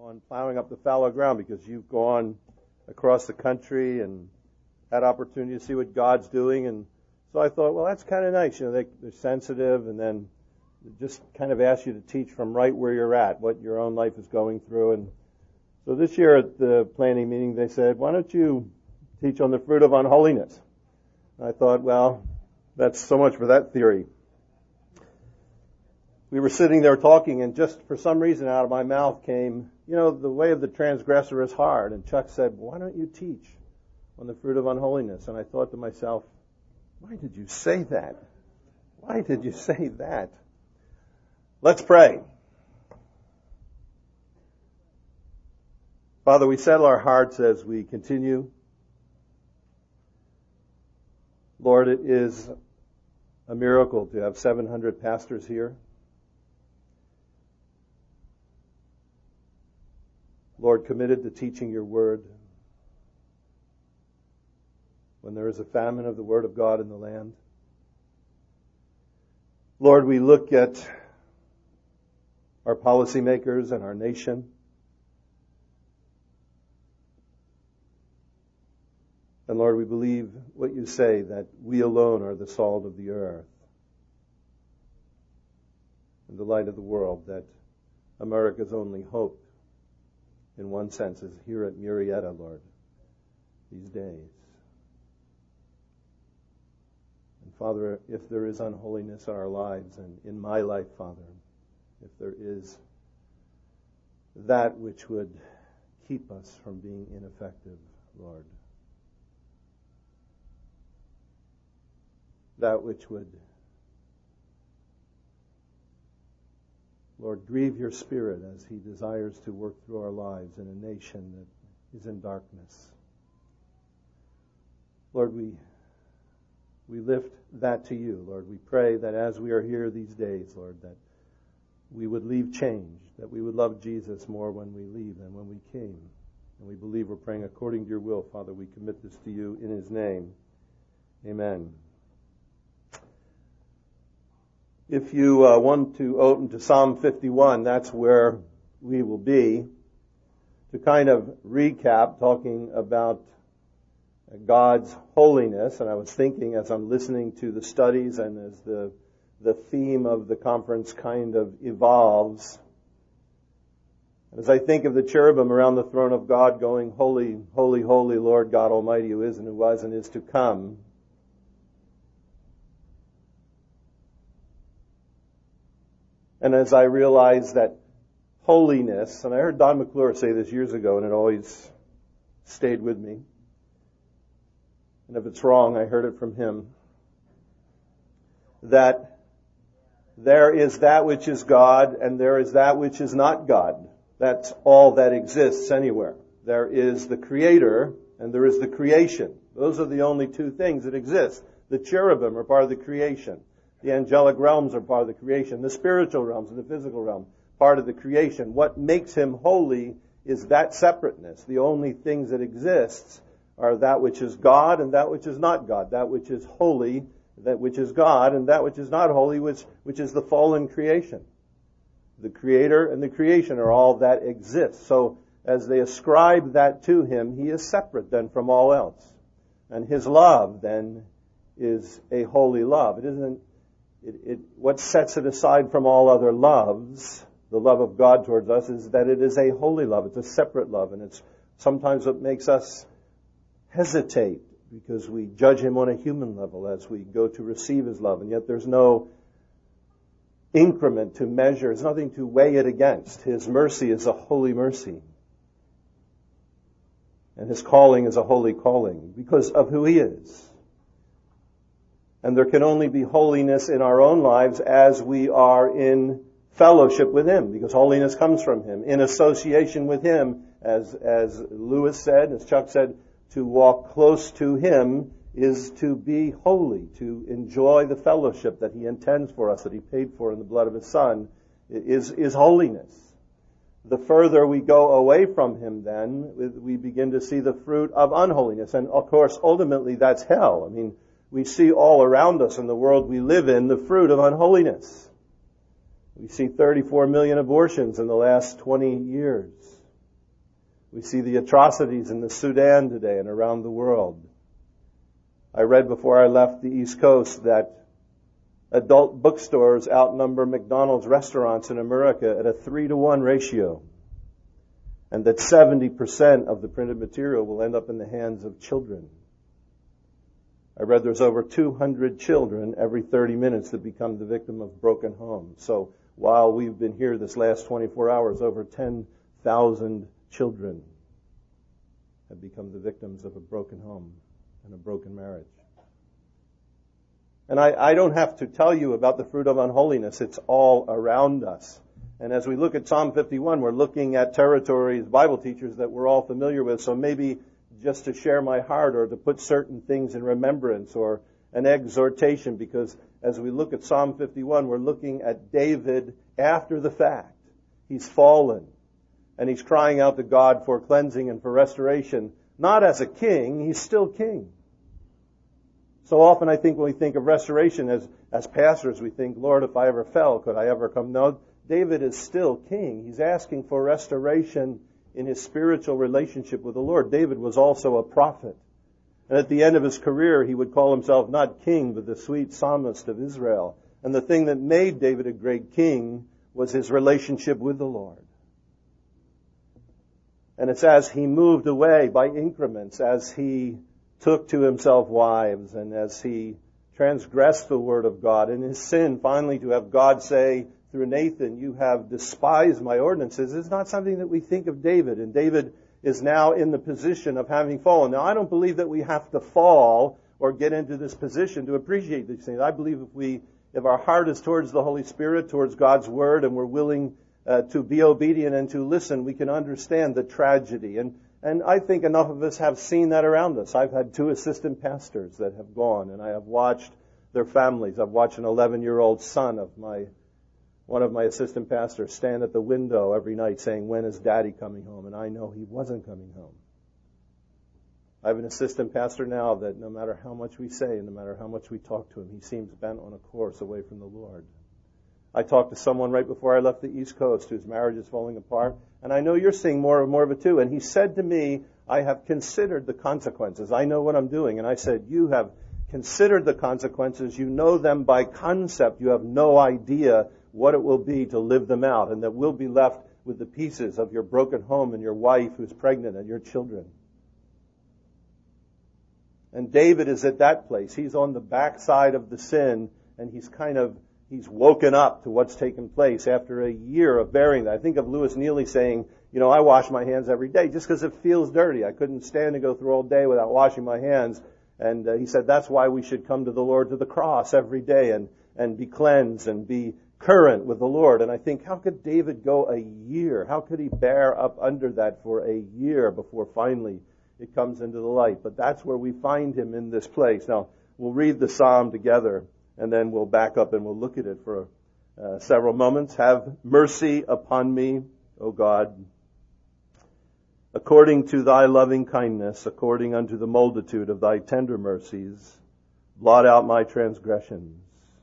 on plowing up the fallow ground, because you've gone across the country and had opportunity to see what God's doing. And so I thought, well, that's kind of nice. They're sensitive, and then just kind of ask you to teach from right where you're at, what your own life is going through. And so this year at the planning meeting, they said, why don't you teach on the fruit of unholiness? And I thought, well, that's so much for that theory. We were sitting there talking, and just for some reason out of my mouth came, the way of the transgressor is hard. And Chuck said, why don't you teach on the fruit of unholiness? And I thought to myself, why did you say that? Why did you say that? Let's pray. Father, we settle our hearts as we continue. Lord, it is a miracle to have 700 pastors here. Lord, committed to teaching your word. When there is a famine of the word of God in the land. Lord, we look at our policymakers and our nation. And Lord, we believe what you say, that we alone are the salt of the earth and the light of the world, that America's only hope, in one sense, is here at Murrieta, Lord, these days. And Father, if there is unholiness in our lives, and in my life, Father, if there is that which would keep us from being ineffective, Lord, that which would, Lord, grieve your Spirit as he desires to work through our lives in a nation that is in darkness. Lord, we lift that to you, Lord. We pray that as we are here these days, Lord, that we would leave changed, that we would love Jesus more when we leave than when we came. And we believe we're praying according to your will, Father. We commit this to you in his name. Amen. If you want to open to Psalm 51, that's where we will be. To kind of recap, talking about God's holiness, and I was thinking as I'm listening to the studies and as the theme of the conference kind of evolves, as I think of the cherubim around the throne of God going, holy, holy, holy Lord God Almighty, who is and who was and is to come, and as I realize that holiness, and I heard Don McClure say this years ago, and it always stayed with me. And if it's wrong, I heard it from him. That there is that which is God, and there is that which is not God. That's all that exists anywhere. There is the Creator, and there is the creation. Those are the only two things that exist. The cherubim are part of the creation. The angelic realms are part of the creation. The spiritual realms and the physical realm, part of the creation. What makes him holy is that separateness. The only things that exist are that which is God and that which is not God. That which is holy, that which is God, and that which is not holy, which is the fallen creation. The Creator and the creation are all that exists. So as they ascribe that to him, he is separate then from all else. And his love then is a holy love. It isn't what sets it aside from all other loves, the love of God towards us, is that it is a holy love. It's a separate love. And it's sometimes what makes us hesitate, because we judge him on a human level as we go to receive his love. And yet there's no increment to measure. There's nothing to weigh it against. His mercy is a holy mercy. And his calling is a holy calling because of who he is. And there can only be holiness in our own lives as we are in fellowship with him, because holiness comes from him, in association with him. As Lewis said, as Chuck said, to walk close to him is to be holy, to enjoy the fellowship that he intends for us, that he paid for in the blood of his Son, is holiness. The further we go away from him, then, we begin to see the fruit of unholiness. And, of course, ultimately, that's hell. I mean, we see all around us in the world we live in the fruit of unholiness. We see 34 million abortions in the last 20 years. We see the atrocities in the Sudan today and around the world. I read before I left the East Coast that adult bookstores outnumber McDonald's restaurants in America at a 3-to-1 ratio, and that 70% of the printed material will end up in the hands of children. I read there's over 200 children every 30 minutes that become the victim of broken homes. So while we've been here this last 24 hours, over 10,000 children have become the victims of a broken home and a broken marriage. And I don't have to tell you about the fruit of unholiness. It's all around us. And as we look at Psalm 51, we're looking at territories, Bible teachers that we're all familiar with. So maybe just to share my heart or to put certain things in remembrance or an exhortation, because as we look at Psalm 51, we're looking at David after the fact. He's fallen, and he's crying out to God for cleansing and for restoration. Not as a king, he's still king. So often I think when we think of restoration as pastors, we think, Lord, if I ever fell, could I ever come? No, David is still king. He's asking for restoration in his spiritual relationship with the Lord. David was also a prophet. And at the end of his career, he would call himself not king, but the sweet psalmist of Israel. And the thing that made David a great king was his relationship with the Lord. And it's as he moved away by increments, as he took to himself wives, and as he transgressed the word of God, and his sin finally to have God say through Nathan, you have despised my ordinances, is not something that we think of David. And David is now in the position of having fallen. Now, I don't believe that we have to fall or get into this position to appreciate these things. I believe if our heart is towards the Holy Spirit, towards God's word, and we're willing to be obedient and to listen, we can understand the tragedy. And I think enough of us have seen that around us. I've had 2 assistant pastors that have gone, and I have watched their families. I've watched an 11-year-old son of one of my assistant pastors stand at the window every night saying, when is Daddy coming home? And I know he wasn't coming home. I have an assistant pastor now that no matter how much we say and no matter how much we talk to him, he seems bent on a course away from the Lord. I talked to someone right before I left the East Coast whose marriage is falling apart, and I know you're seeing more and more of it too. And he said to me, I have considered the consequences. I know what I'm doing. And I said, you have considered the consequences. You know them by concept. You have no idea what it will be to live them out, and that we'll be left with the pieces of your broken home and your wife who's pregnant and your children. And David is at that place. He's on the backside of the sin, and he's woken up to what's taken place after a year of bearing that. I think of Lewis Neely saying, I wash my hands every day just because it feels dirty. I couldn't stand to go through all day without washing my hands. And he said that's why we should come to the Lord, to the cross every day and be cleansed and be current with the Lord. And I think, how could David go a year? How could he bear up under that for a year before finally it comes into the light? But that's where we find him in this place. Now, we'll read the psalm together, and then we'll back up and we'll look at it for several moments. Have mercy upon me, O God, according to thy loving kindness, according unto the multitude of thy tender mercies, blot out my transgressions.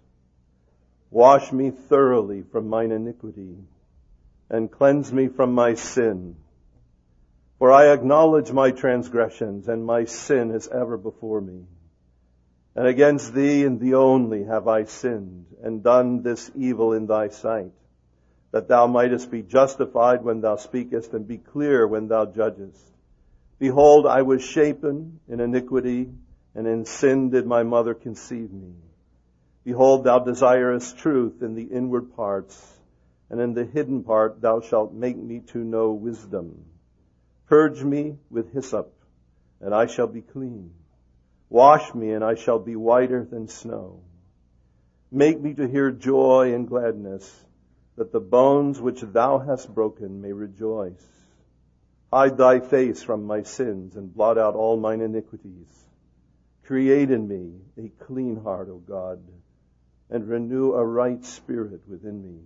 Wash me thoroughly from mine iniquity, and cleanse me from my sin. For I acknowledge my transgressions, and my sin is ever before me. And against thee and thee only have I sinned, and done this evil in thy sight, that thou mightest be justified when thou speakest, and be clear when thou judgest. Behold, I was shapen in iniquity, and in sin did my mother conceive me. Behold, thou desirest truth in the inward parts, and in the hidden part thou shalt make me to know wisdom. Purge me with hyssop, and I shall be clean. Wash me, and I shall be whiter than snow. Make me to hear joy and gladness, that the bones which thou hast broken may rejoice. Hide thy face from my sins, and blot out all mine iniquities. Create in me a clean heart, O God, and renew a right spirit within me.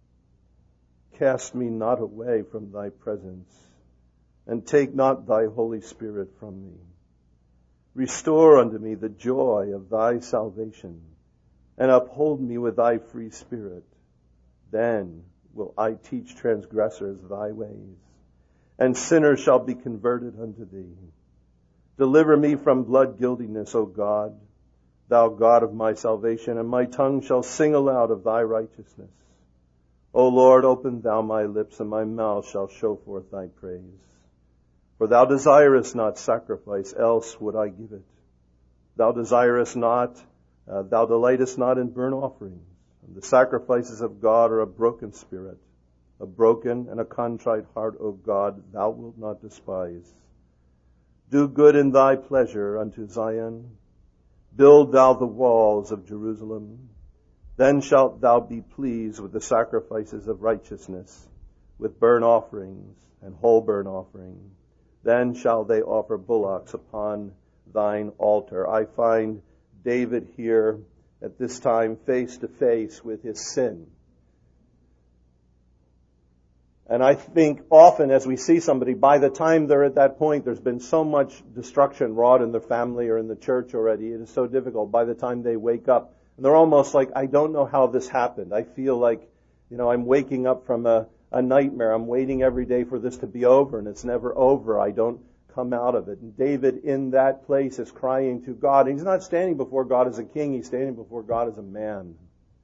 Cast me not away from thy presence, and take not thy Holy Spirit from me. Restore unto me the joy of thy salvation, and uphold me with thy free spirit. Then will I teach transgressors thy ways, and sinners shall be converted unto thee. Deliver me from blood guiltiness, O God, thou God of my salvation, and my tongue shall sing aloud of thy righteousness. O Lord, open thou my lips, and my mouth shall show forth thy praise. For thou desirest not sacrifice, else would I give it. Thou desirest not, thou delightest not in burnt offerings. And the sacrifices of God are a broken spirit, a broken and a contrite heart, O God, thou wilt not despise. Do good in thy pleasure unto Zion. Build thou the walls of Jerusalem. Then shalt thou be pleased with the sacrifices of righteousness, with burnt offerings and whole burnt offering. Then shall they offer bullocks upon thine altar. I find David here at this time face to face with his sin. And I think often as we see somebody, by the time they're at that point, there's been so much destruction wrought in their family or in the church already. It is so difficult by the time they wake up. And they're almost like, I don't know how this happened. I feel like, I'm waking up from a nightmare. I'm waiting every day for this to be over, and it's never over. I don't come out of it. And David in that place is crying to God. He's not standing before God as a king. He's standing before God as a man.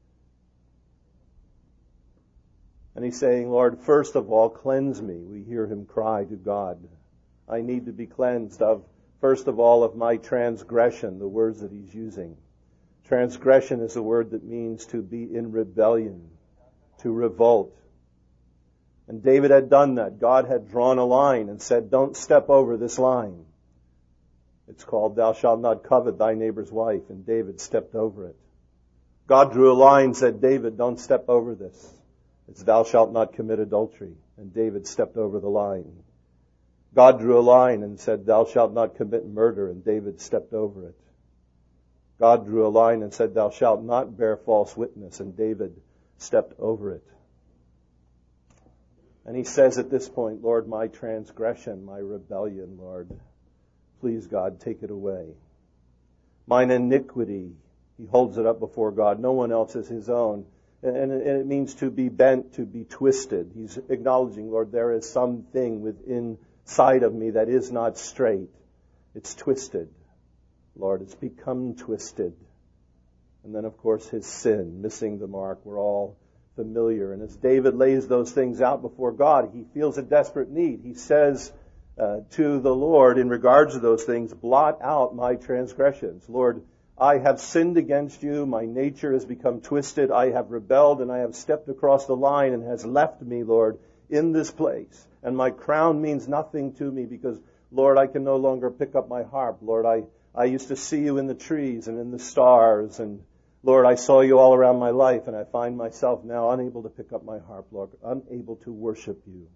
And he's saying, Lord, first of all, cleanse me. We hear him cry to God. I need to be cleansed of, first of all, of my transgression, the words that he's using. Transgression is a word that means to be in rebellion, to revolt. And David had done that. God had drawn a line and said, don't step over this line. It's called, thou shalt not covet thy neighbor's wife. And David stepped over it. God drew a line and said, David, don't step over this. It's thou shalt not commit adultery. And David stepped over the line. God drew a line and said, thou shalt not commit murder. And David stepped over it. God drew a line and said, thou shalt not bear false witness. And David stepped over it. And he says at this point, Lord, my transgression, my rebellion, Lord, please, God, take it away. Mine iniquity, he holds it up before God. No one else is his own. And it means to be bent, to be twisted. He's acknowledging, Lord, there is something within side of me that is not straight. It's twisted. Lord, it's become twisted. And then, of course, his sin, missing the mark. We're all familiar. And as David lays those things out before God, he feels a desperate need. He says to the Lord in regards to those things, blot out my transgressions. Lord, I have sinned against you. My nature has become twisted. I have rebelled and I have stepped across the line and has left me, Lord, in this place. And my crown means nothing to me because, Lord, I can no longer pick up my harp. Lord, I used to see you in the trees and in the stars. And, Lord, I saw you all around my life. And I find myself now unable to pick up my harp, Lord, unable to worship you.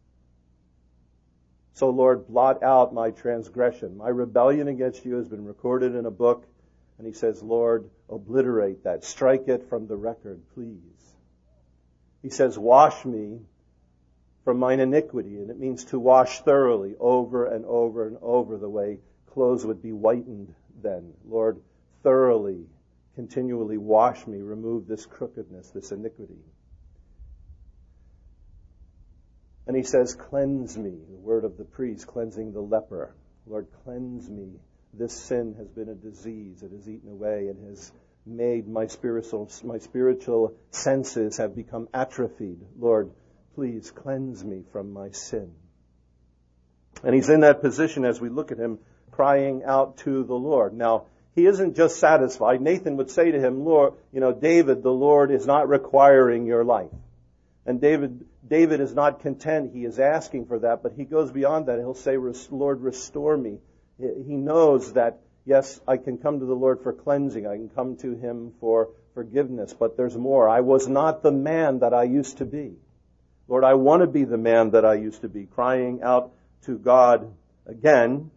So, Lord, blot out my transgression. My rebellion against you has been recorded in a book. And he says, Lord, obliterate that. Strike it from the record, please. He says, wash me from mine iniquity. And it means to wash thoroughly over and over and over the way clothes would be whitened then. Lord, thoroughly, continually wash me. Remove this crookedness, this iniquity. And he says, cleanse me. The word of the priest, cleansing the leper. Lord, cleanse me. This sin has been a disease. It has eaten away and has made my spiritual senses have become atrophied. Lord, please cleanse me from my sin. And he's in that position as we look at him crying out to the Lord. Now, he isn't just satisfied. Nathan would say to him, Lord, David, the Lord is not requiring your life. And David is not content. He is asking for that, but he goes beyond that. He'll say, Lord, restore me. He knows that, yes, I can come to the Lord for cleansing. I can come to him for forgiveness. But there's more. I was not the man that I used to be. Lord, I want to be the man that I used to be. Crying out to God again.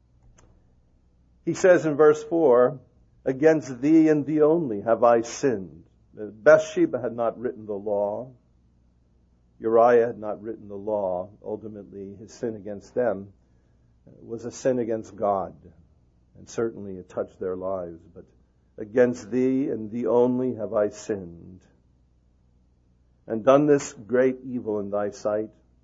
He says in verse 4, against thee and thee only have I sinned. Bathsheba had not written the law. Uriah had not written the law. Ultimately, his sin against them was a sin against God, and certainly it touched their lives. But against thee and thee only have I sinned, and done this great evil in thy sight,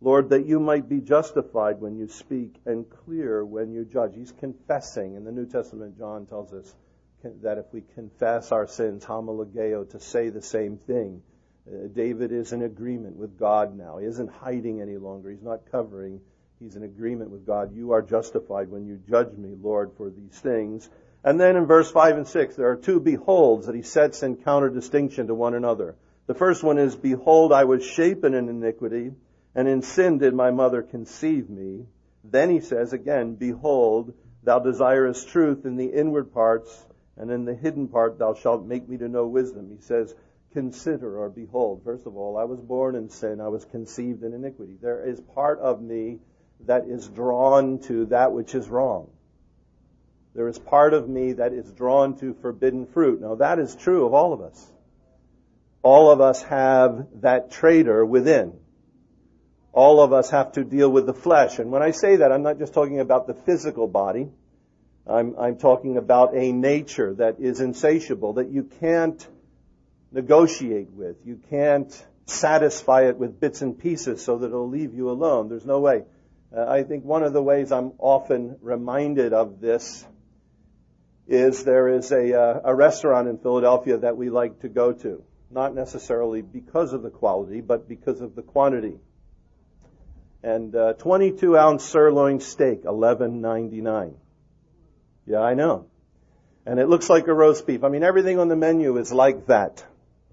Lord, that you might be justified when you speak and clear when you judge. He's confessing. In the New Testament, John tells us that if we confess our sins, homologeo, to say the same thing. David is in agreement with God now. He isn't hiding any longer. He's not covering. He's in agreement with God. You are justified when you judge me, Lord, for these things. And then in verse 5 and 6, there are two beholds that he sets in counter-distinction to one another. The first one is, behold, I was shapen in iniquity, and in sin did my mother conceive me. Then he says again, behold, thou desirest truth in the inward parts, and in the hidden part thou shalt make me to know wisdom. He says, consider or behold. First of all, I was born in sin. I was conceived in iniquity. There is part of me that is drawn to that which is wrong. There is part of me that is drawn to forbidden fruit. Now that is true of all of us. All of us have that traitor within. All of us have to deal with the flesh. And when I say that, I'm not just talking about the physical body. I'm talking about a nature that is insatiable, that you can't negotiate with. You can't satisfy it with bits and pieces so that it'll leave you alone. There's no way. I think one of the ways I'm often reminded of this is there is a restaurant in Philadelphia that we like to go to. Not necessarily because of the quality, but because of the quantity. And 22-ounce sirloin steak, $11.99. Yeah, I know. And it looks like a roast beef. I mean, everything on the menu is like that.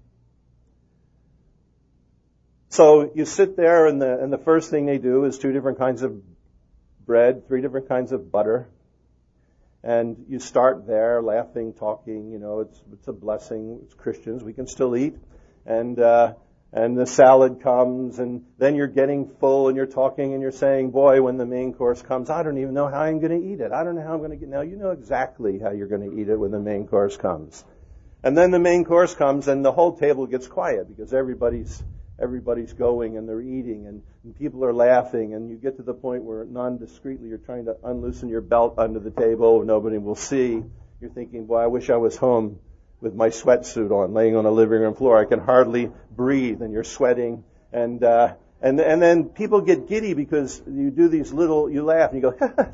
So you sit there, and the first thing they do is 2 different kinds of bread, 3 different kinds of butter. And you start there, laughing, talking, it's a blessing. It's Christians. We can still eat. And the salad comes, and then you're getting full, and you're talking, and you're saying, boy, when the main course comes, I don't even know how I'm going to eat it. I don't know how I'm going to get. Now, you know exactly how you're going to eat it when the main course comes. And then the main course comes, and the whole table gets quiet because everybody's going, and they're eating, and people are laughing, and you get to the point where non-discreetly you're trying to unloosen your belt under the table, nobody will see. You're thinking, boy, I wish I was home with my sweatsuit on, laying on a living room floor. I can hardly breathe, and you're sweating, and then people get giddy because you do you laugh, and you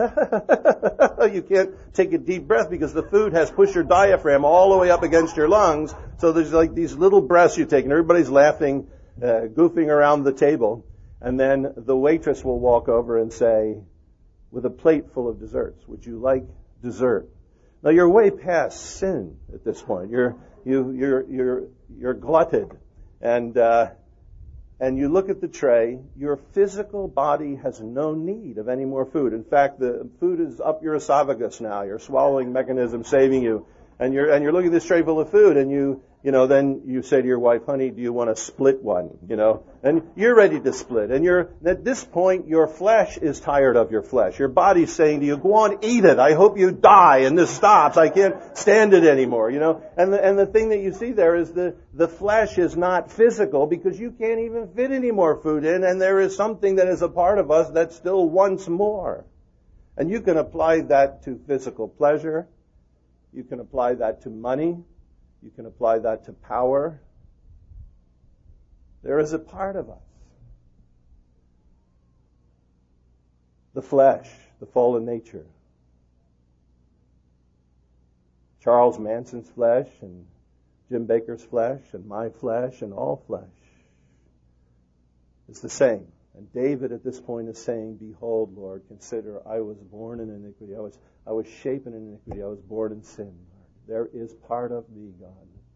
go, you can't take a deep breath because the food has pushed your diaphragm all the way up against your lungs, so there's like these little breaths you take, and everybody's laughing, goofing around the table, and then the waitress will walk over and say, with a plate full of desserts, would you like dessert? Now you're way past sin at this point. You're glutted, and you look at the tray. Your physical body has no need of any more food. In fact, the food is up your esophagus now. Your swallowing mechanism saving you, and you're looking at this tray full of food, and then you say to your wife, honey, do you want to split one? And you're ready to split. And at this point, your flesh is tired of your flesh. Your body's saying to you, go on, eat it. I hope you die and this stops. I can't stand it anymore, And the thing that you see there is the flesh is not physical because you can't even fit any more food in, and there is something that is a part of us that still wants more. And you can apply that to physical pleasure. You can apply that to money. You can apply that to power. There is a part of us. The flesh, the fallen nature. Charles Manson's flesh, and Jim Bakker's flesh, and my flesh, and all flesh is the same. And David at this point is saying, behold, Lord, consider I was born in iniquity. I was shapen in iniquity. I was born in sin. There is part of me, God,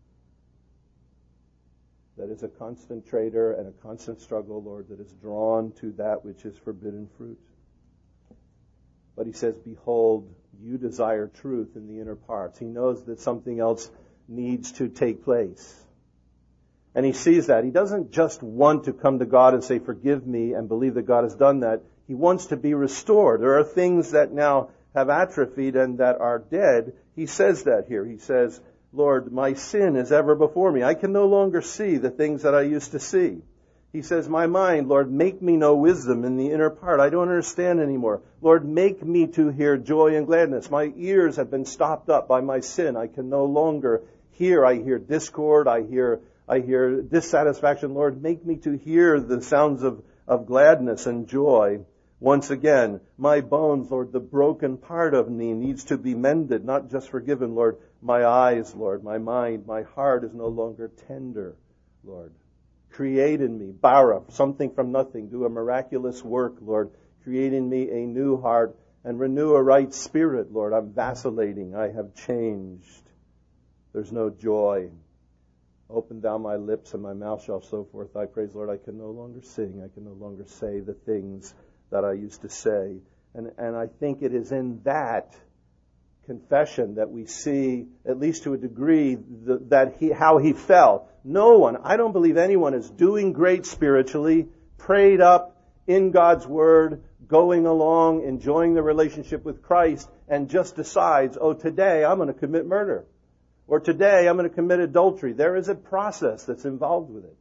that is a constant traitor and a constant struggle, Lord, that is drawn to that which is forbidden fruit. But he says, behold, you desire truth in the inner parts. He knows that something else needs to take place. And he sees that. He doesn't just want to come to God and say, forgive me, and believe that God has done that. He wants to be restored. There are things that now have atrophied and that are dead. He says that here. He says, Lord, my sin is ever before me. I can no longer see the things that I used to see. He says, my mind, Lord, make me know wisdom in the inner part. I don't understand anymore. Lord, make me to hear joy and gladness. My ears have been stopped up by my sin. I can no longer hear. I hear discord. I hear dissatisfaction. Lord, make me to hear the sounds of of gladness and joy. Once again, my bones, Lord, the broken part of me needs to be mended, not just forgiven, Lord. My eyes, Lord, my mind, my heart is no longer tender, Lord. Create in me, bara, something from nothing. Do a miraculous work, Lord. Create in me a new heart and renew a right spirit, Lord. I'm vacillating. I have changed. There's no joy. Open thou my lips and my mouth shall show forth thy praise. Lord, I can no longer sing. I can no longer say the things that I used to say. And I think it is in that confession that we see, at least to a degree, how he felt. No one, I don't believe anyone is doing great spiritually, prayed up in God's Word, going along, enjoying the relationship with Christ, and just decides, oh, today I'm going to commit murder. Or today I'm going to commit adultery. There is a process that's involved with it.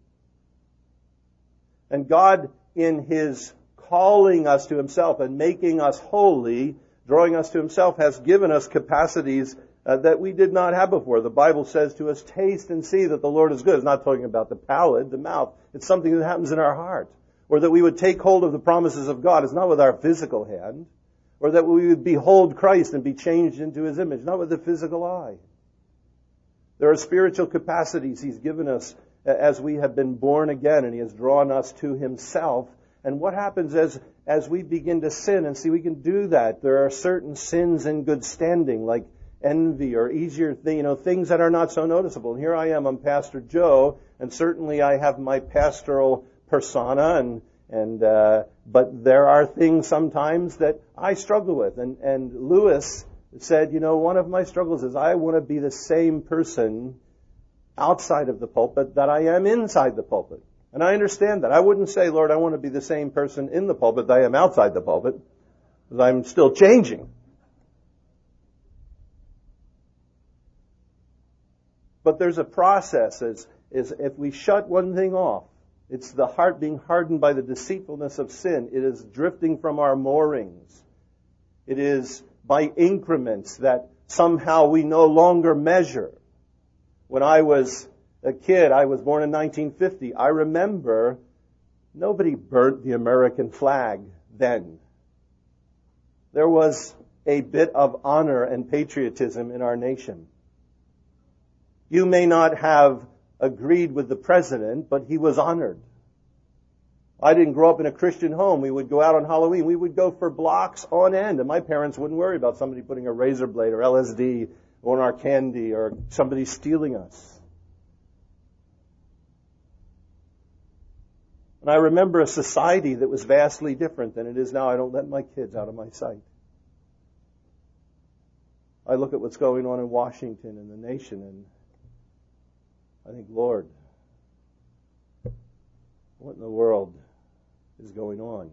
And God, in His calling us to Himself and making us holy, drawing us to Himself, has given us capacities that we did not have before. The Bible says to us, taste and see that the Lord is good. It's not talking about the palate, the mouth. It's something that happens in our heart. Or that we would take hold of the promises of God. It's not with our physical hand. Or that we would behold Christ and be changed into His image, not with the physical eye. There are spiritual capacities He's given us as we have been born again, and He has drawn us to Himself. And what happens as we begin to sin, and see, we can do that. There are certain sins in good standing, like envy or easier things that are not so noticeable. And here I am, I'm Pastor Joe, and certainly I have my pastoral persona, but there are things sometimes that I struggle with. And Lewis said, one of my struggles is I want to be the same person outside of the pulpit that I am inside the pulpit. And I understand that. I wouldn't say, Lord, I want to be the same person in the pulpit that I am outside the pulpit, because I'm still changing. But there's a process, is if we shut one thing off, it's the heart being hardened by the deceitfulness of sin. It is drifting from our moorings. It is by increments that somehow we no longer measure. When I was a kid, I was born in 1950. I remember nobody burnt the American flag then. There was a bit of honor and patriotism in our nation. You may not have agreed with the president, but he was honored. I didn't grow up in a Christian home. We would go out on Halloween. We would go for blocks on end, and my parents wouldn't worry about somebody putting a razor blade or LSD on our candy or somebody stealing us. And I remember a society that was vastly different than it is now. I don't let my kids out of my sight. I look at what's going on in Washington and the nation, and I think, Lord, what in the world is going on?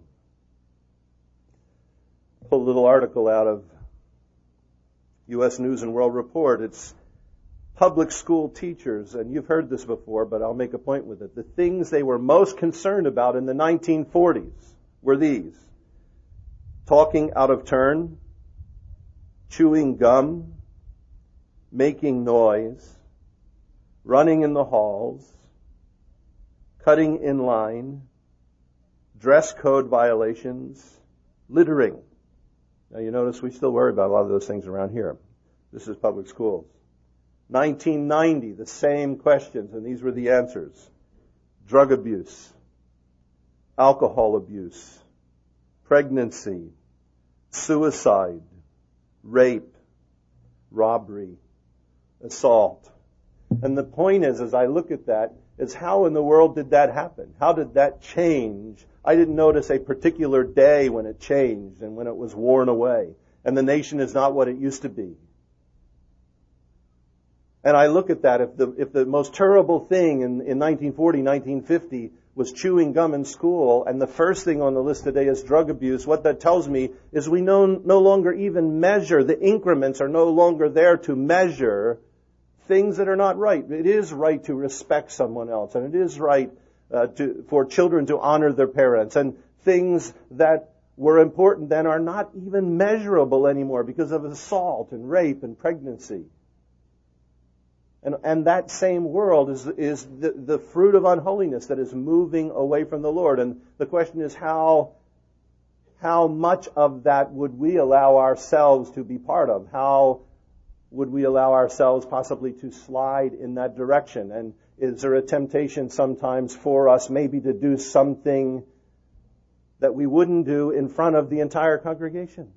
Pull a little article out of U.S. News and World Report. It's public school teachers, and you've heard this before, but I'll make a point with it. The things they were most concerned about in the 1940s were these: talking out of turn, chewing gum, making noise, running in the halls, cutting in line, dress code violations, littering. Now you notice we still worry about a lot of those things around here. This is public schools. 1990, the same questions, and these were the answers: drug abuse, alcohol abuse, pregnancy, suicide, rape, robbery, assault. And the point is, as I look at that, is how in the world did that happen? How did that change? I didn't notice a particular day when it changed and when it was worn away. And the nation is not what it used to be. And I look at that, if the most terrible thing in 1940, 1950 was chewing gum in school, and the first thing on the list today is drug abuse, what that tells me is we no longer even measure. The increments are no longer there to measure things that are not right. It is right to respect someone else, and it is right for children to honor their parents. And things that were important then are not even measurable anymore because of assault and rape and pregnancy. And that same world is the fruit of unholiness that is moving away from the Lord. And the question is how much of that would we allow ourselves to be part of? How would we allow ourselves possibly to slide in that direction? And is there a temptation sometimes for us maybe to do something that we wouldn't do in front of the entire congregation?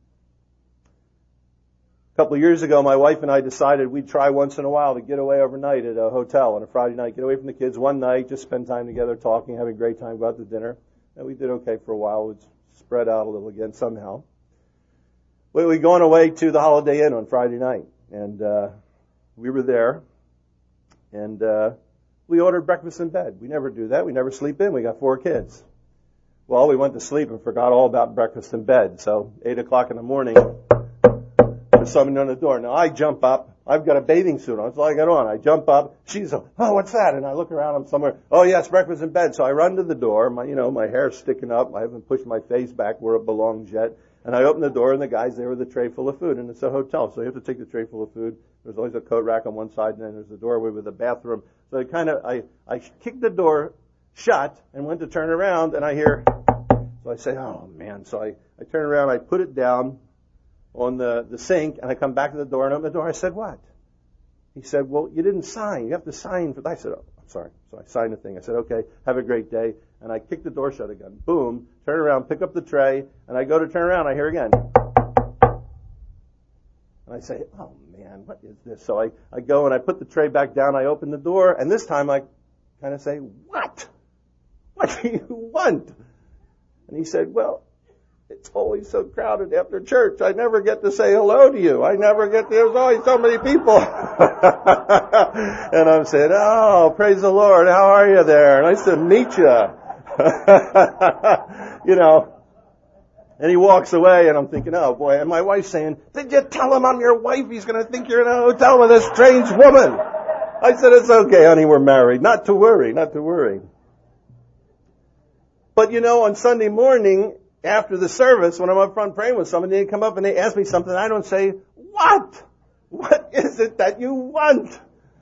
A couple of years ago, my wife and I decided we'd try once in a while to get away overnight at a hotel on a Friday night, get away from the kids one night, just spend time together talking, having a great time, go out to dinner. And we did okay for a while. We'd spread out a little again somehow. We were going away to the Holiday Inn on Friday night, and we were there, and we ordered breakfast in bed. We never do that. We never sleep in. We got 4 kids. Well, we went to sleep and forgot all about breakfast in bed. So 8 o'clock in the morning, there's somebody on the door. Now I jump up. I've got a bathing suit on. That's all I got on. I jump up. She's like, oh, what's that? And I look around. I'm somewhere. Oh, yes, breakfast in bed. So I run to the door. My hair's sticking up. I haven't pushed my face back where it belongs yet. And I open the door, and the guy's there with a tray full of food. And it's a hotel, so you have to take the tray full of food. There's always a coat rack on one side, and then there's a doorway with a bathroom. So I kicked the door shut and went to turn around, and I hear, so I say, oh, man. So I turn around, I put it down on the sink, and I come back to the door and open the door. I said, what? He said, well, you didn't sign. You have to sign for that. I said, oh, I'm sorry. So I signed the thing. I said, okay, have a great day. And I kicked the door shut again. Boom, turn around, pick up the tray, and I go to turn around, I hear again. And I say, oh, man, what is this? So I go and I put the tray back down, I open the door, and this time I kind of say, what? What do you want? And he said, well, it's always so crowded after church. I never get to say hello to you. There's always so many people. And I'm saying, oh, praise the Lord. How are you there? Nice to meet you. And he walks away, and I'm thinking, oh boy. And my wife's saying, did you tell him I'm your wife? He's going to think you're in a hotel with a strange woman. I said, it's okay, honey, we're married. Not to worry. But on Sunday morning, after the service, when I'm up front praying with somebody, they come up and they ask me something, I don't say, what? What is it that you want?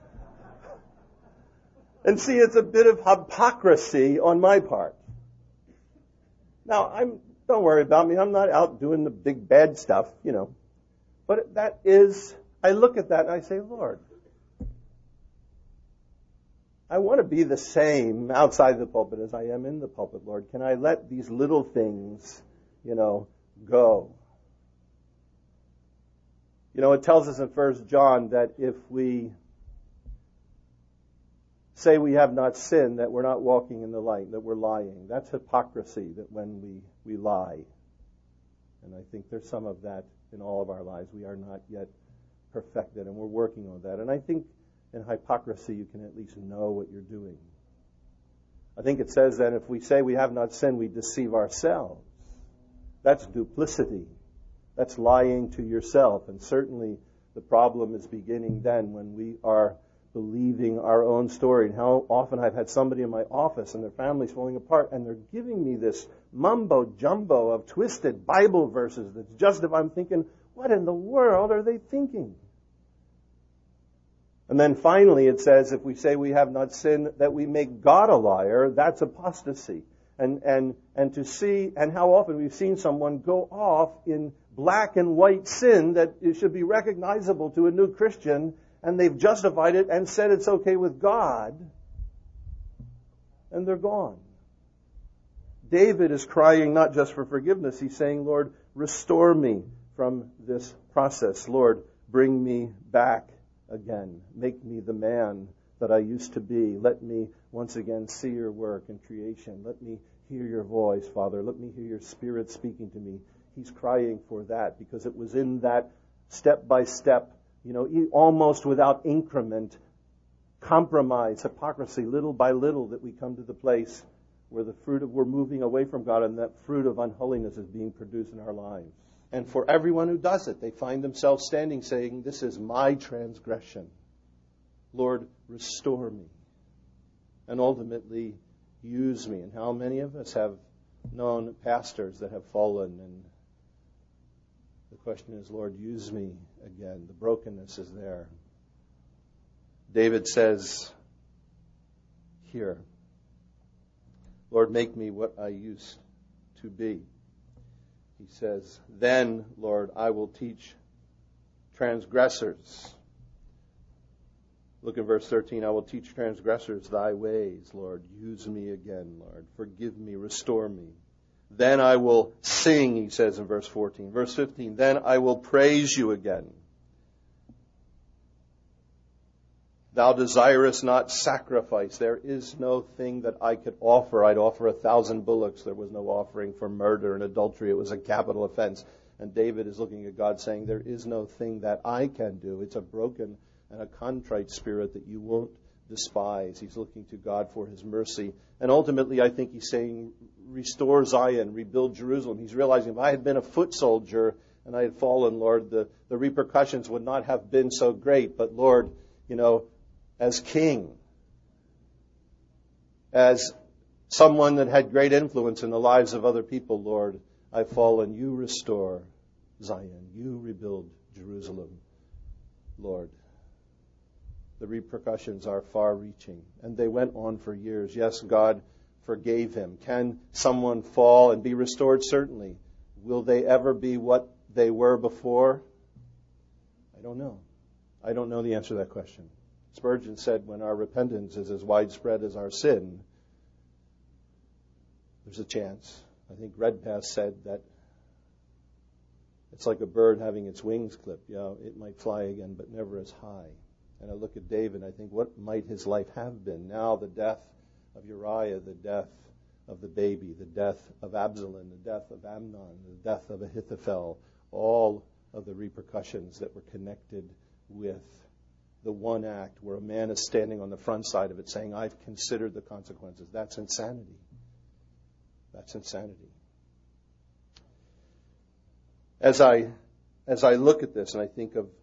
And see, it's a bit of hypocrisy on my part. Now, don't worry about me. I'm not out doing the big bad stuff, But I look at that and I say, Lord, I want to be the same outside the pulpit as I am in the pulpit, Lord. Can I let these little things, go? It tells us in 1 John that if we say we have not sinned, that we're not walking in the light, that we're lying. That's hypocrisy, that when we lie. And I think there's some of that in all of our lives. We are not yet perfected, and we're working on that. And I think in hypocrisy, you can at least know what you're doing. I think it says that if we say we have not sinned, we deceive ourselves. That's duplicity. That's lying to yourself. And certainly the problem is beginning then when we are believing our own story. And how often I've had somebody in my office and their family's falling apart, and they're giving me this mumbo-jumbo of twisted Bible verses that's just if I'm thinking, what in the world are they thinking? And then finally it says, if we say we have not sinned, that we make God a liar, that's apostasy. And to see, and how often we've seen someone go off in black and white sin that it should be recognizable to a new Christian, and they've justified it and said it's okay with God, and they're gone. David is crying not just for forgiveness, he's saying, Lord, restore me from this process. Lord, bring me back again. Make me the man that I used to be. Let me once again see your work in creation. Let me hear your voice, Father. Let me hear your Spirit speaking to me. He's crying for that because it was in that step by step, almost without increment, compromise, hypocrisy, little by little, that we come to the place where we're moving away from God, and that fruit of unholiness is being produced in our lives. And for everyone who does it, they find themselves standing saying, this is my transgression. Lord, restore me. And ultimately, use me. And how many of us have known pastors that have fallen? And the question is, Lord, use me again. The brokenness is there. David says here, Lord, make me what I used to be. He says, then, Lord, I will teach transgressors. Look at verse 13. I will teach transgressors thy ways, Lord. Use me again, Lord. Forgive me, restore me. Then I will sing, he says in verse 14. Verse 15, then I will praise you again. Thou desirest not sacrifice. There is no thing that I could offer. I'd offer 1,000 bullocks. There was no offering for murder and adultery. It was a capital offense. And David is looking at God saying, there is no thing that I can do. It's a broken and a contrite spirit that you won't despise. He's looking to God for his mercy. And ultimately, I think he's saying, restore Zion, rebuild Jerusalem. He's realizing if I had been a foot soldier and I had fallen, Lord, the repercussions would not have been so great. But Lord, as king, as someone that had great influence in the lives of other people, Lord, I've fallen. You restore Zion. You rebuild Jerusalem, Lord. The repercussions are far-reaching. And they went on for years. Yes, God forgave him. Can someone fall and be restored? Certainly. Will they ever be what they were before? I don't know. I don't know the answer to that question. Spurgeon said, when our repentance is as widespread as our sin, there's a chance. I think Redpath said that it's like a bird having its wings clipped. It might fly again, but never as high. And I look at David, I think, what might his life have been? Now the death of Uriah, the death of the baby, the death of Absalom, the death of Amnon, the death of Ahithophel, all of the repercussions that were connected with the one act where a man is standing on the front side of it saying, I've considered the consequences. That's insanity. That's insanity. As I look at this and I think of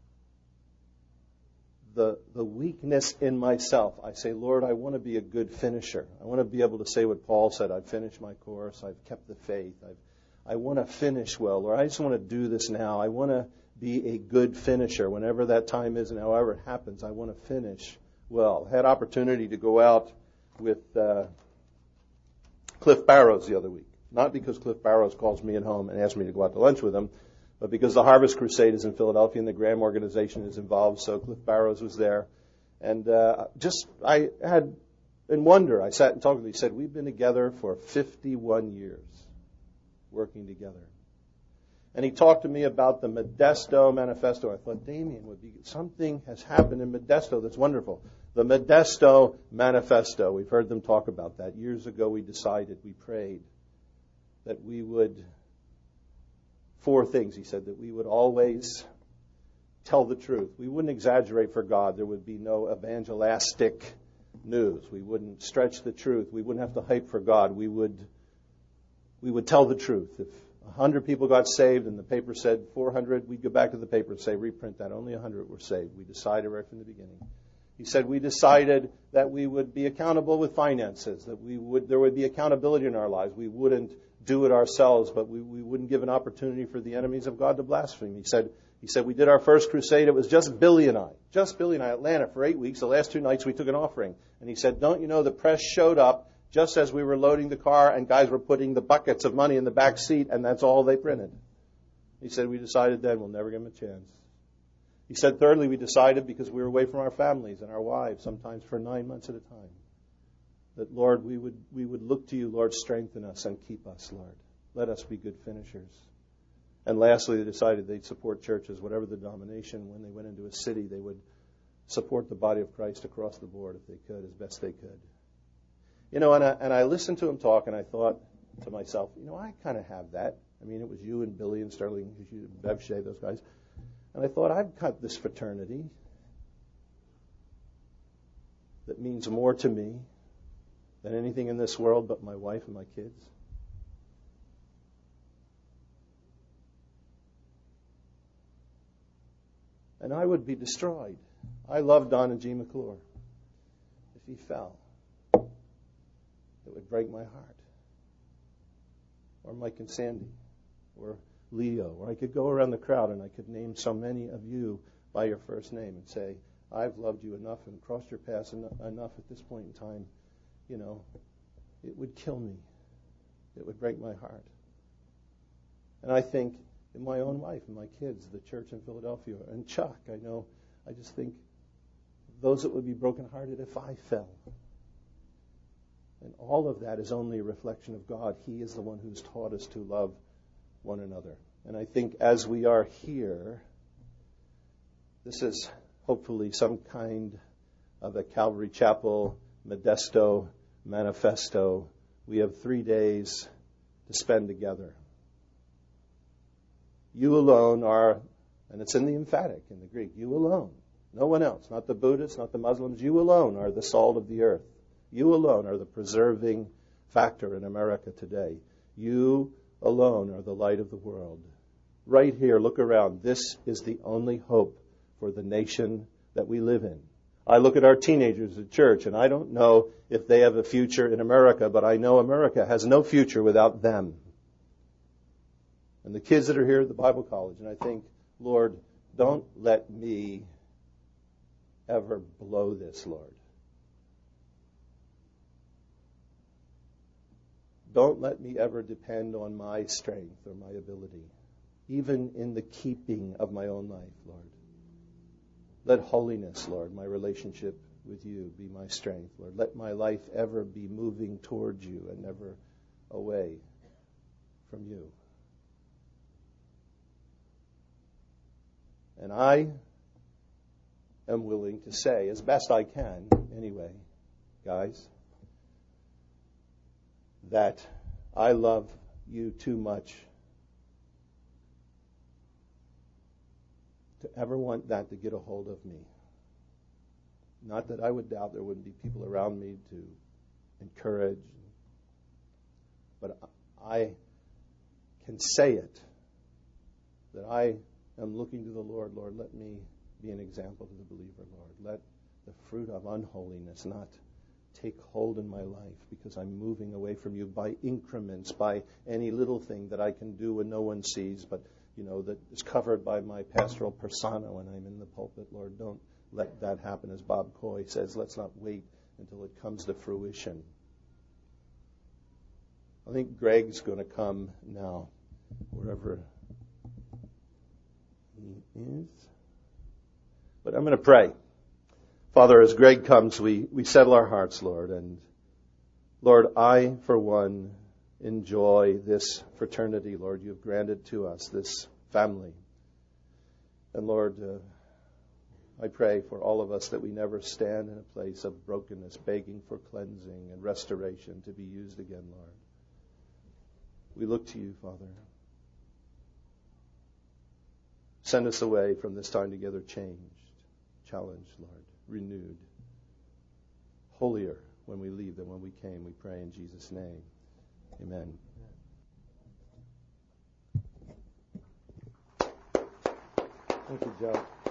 the weakness in myself, I say, Lord, I want to be a good finisher. I want to be able to say what Paul said. I've finished my course. I've kept the faith. I want to finish well. Lord, I just want to do this now. I want to be a good finisher. Whenever that time is and however it happens, I want to finish well. I had opportunity to go out with Cliff Barrows the other week. Not because Cliff Barrows calls me at home and asks me to go out to lunch with him, but because the Harvest Crusade is in Philadelphia and the Graham organization is involved, so Cliff Barrows was there. And I had, in wonder, I sat and talked with him. He said, we've been together for 51 years, working together. And he talked to me about the Modesto Manifesto. I thought, Damien, something has happened in Modesto that's wonderful. The Modesto Manifesto, we've heard them talk about that. Years ago we prayed that we would, 4 things, he said, that we would always tell the truth. We wouldn't exaggerate for God. There would be no evangelistic news. We wouldn't stretch the truth. We wouldn't have to hype for God. We would tell the truth. If 100 people got saved and the paper said 400, we'd go back to the paper and say, reprint that. Only 100 were saved. We decided right from the beginning. He said we decided that we would be accountable with finances, that there would be accountability in our lives. We wouldn't do it ourselves, but we wouldn't give an opportunity for the enemies of God to blaspheme. He said we did our first crusade. It was just Billy and I, Atlanta for 8 weeks. The last 2 nights we took an offering. And he said, don't you know, the press showed up just as we were loading the car and guys were putting the buckets of money in the back seat, and that's all they printed. He said, we decided then we'll never give them a chance. He said, thirdly, we decided because we were away from our families and our wives, sometimes for 9 months at a time, that, Lord, we would look to you, Lord, strengthen us and keep us, Lord. Let us be good finishers. And lastly, they decided they'd support churches, whatever the denomination. When they went into a city, they would support the body of Christ across the board if they could, as best they could. And I listened to him talk, and I thought to myself, I kind of have that. I mean, it was you and Billy and Sterling, Bev Shea, those guys. And I thought, I've got this fraternity that means more to me than anything in this world but my wife and my kids. And I would be destroyed. I love Don and Jean McClure. If he fell, it would break my heart. Or Mike and Sandy. Or Leo. Or I could go around the crowd and I could name so many of you by your first name and say, I've loved you enough and crossed your paths enough at this point in time, it would kill me. It would break my heart. And I think in my own life, and my kids, the church in Philadelphia, and Chuck, I just think those that would be brokenhearted if I fell. And all of that is only a reflection of God. He is the one who's taught us to love one another. And I think as we are here, this is hopefully some kind of a Calvary Chapel Modesto manifesto. We have 3 days to spend together. You alone are, and it's in the emphatic in the Greek, you alone, no one else, not the Buddhists, not the Muslims, you alone are the salt of the earth. You alone are the preserving factor in America today. You alone are the light of the world. Right here, look around. This is the only hope for the nation that we live in. I look at our teenagers at church, and I don't know if they have a future in America, but I know America has no future without them. And the kids that are here at the Bible college, and I think, Lord, don't let me ever blow this, Lord. Don't let me ever depend on my strength or my ability, even in the keeping of my own life, Lord. Let holiness, Lord, my relationship with you be my strength, Lord. Let my life ever be moving towards you and never away from you. And I am willing to say, as best I can anyway, guys, that I love you too much to ever want that to get a hold of me. Not that I would doubt there wouldn't be people around me to encourage, but I can say it, that I am looking to the Lord. Lord, let me be an example to the believer, Lord. Let the fruit of unholiness not take hold in my life, because I'm moving away from you by increments, by any little thing that I can do when no one sees, but that is covered by my pastoral persona when I'm in the pulpit. Lord, don't let that happen. As Bob Coy says, let's not wait until it comes to fruition. I think Greg's going to come now, wherever he is. But I'm going to pray. Father, as Greg comes, we settle our hearts, Lord. And Lord, I, for one, enjoy this fraternity, Lord, you've granted to us, this family. And Lord, I pray for all of us that we never stand in a place of brokenness, begging for cleansing and restoration to be used again, Lord. We look to you, Father. Send us away from this time together changed, challenged, Lord, renewed, holier when we leave than when we came. We pray in Jesus' name. Amen. Thank you, Joe.